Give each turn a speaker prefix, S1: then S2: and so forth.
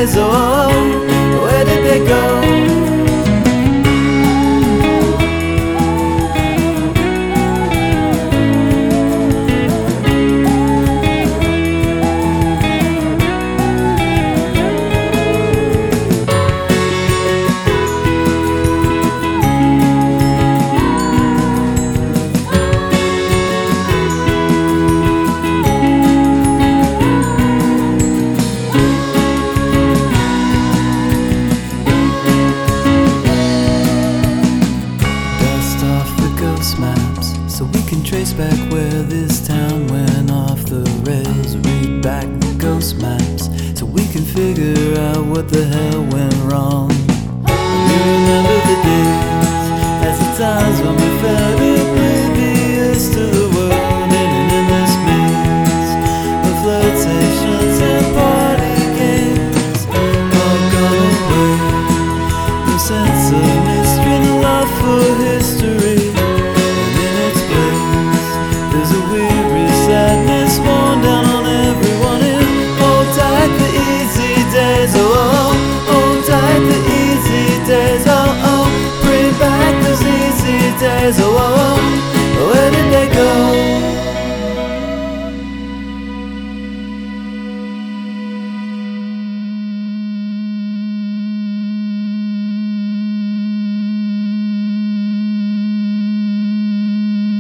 S1: eyes, oh, where did they go? Maps, so we can trace back where this town went off the rails. Read back the ghost maps, so we can figure out what the hell went wrong. We remember the days as the times when we felt oblivious to the